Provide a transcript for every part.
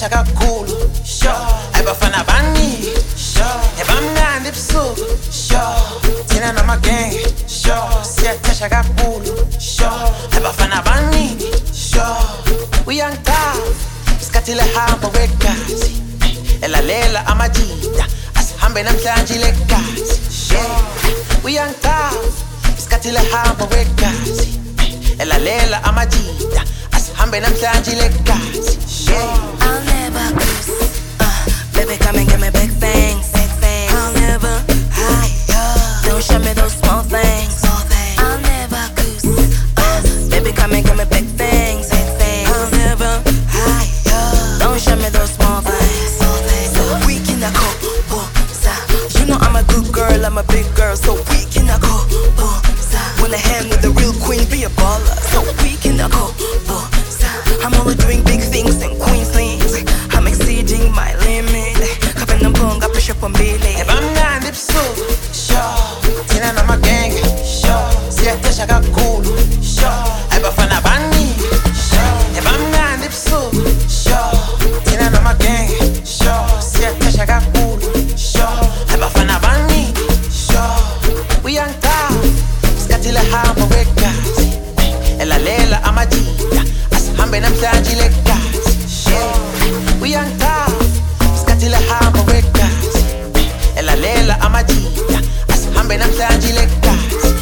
siyatesha kakhulu abafana bani ebamnandi ebusuku thina namagenge siyatesha kakhulu abafana baningi uyangicaba isikhathi lehamba kwegazi elalela amajida asihambe namhlanje legazi uyangicaba isikhathi lehamba kwegazi elalela amajida asihambe namhlanje legazi I'll never lose. Baby, come and give me big things. I'll never hide. Don't show me those small things. I'll never lose. Baby, come and give me big things. I'll never hide. Don't show me those small things. So we can go. You know I'm a good girl, I'm a big girl. So we can go. Wanna hang with the real queen, be a baller. So we can go. I'm only doing big things and queen things. I'm exceeding my limit. Kapag ng bongga, pressure pambili. ebamnandi ebusuku thina namagenge siyatesha kakhulu abafana baningi ebamnandi ebusuku thina namagenge siyatesha kakhulu abafana baningi uyangicaba isikhathi lehamba kwegazi elalela amajida asihambe namhlanje legazi uyangicaba isikhathi lehamba kwegazi elalela amajida asihambe namhlanje legazi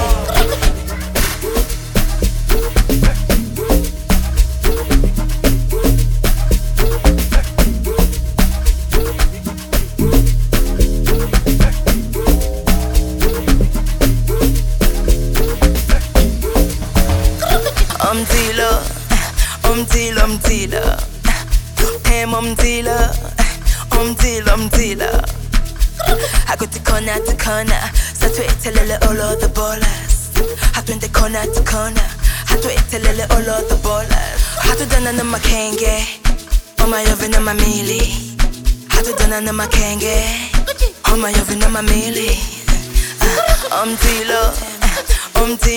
Umtila Hem umtila I go to corner Satwethelele all of the ballers Hatwente corner to corner Hatwethelele all of the ballers Hatudana na makenge Oma yovi na mamili Hatudana na makenge Oma yovi na mamili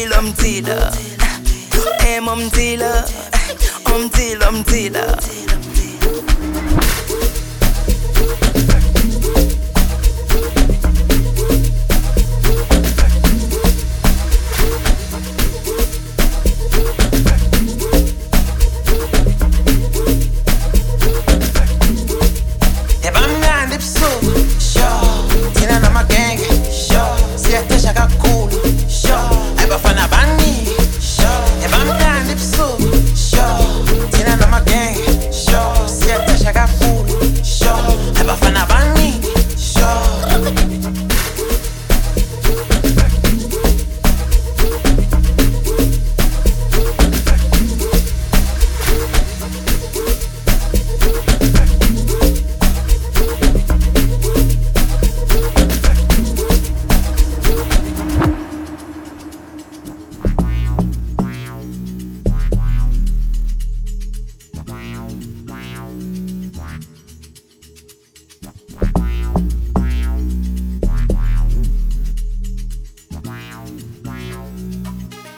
Umtila Hem umtila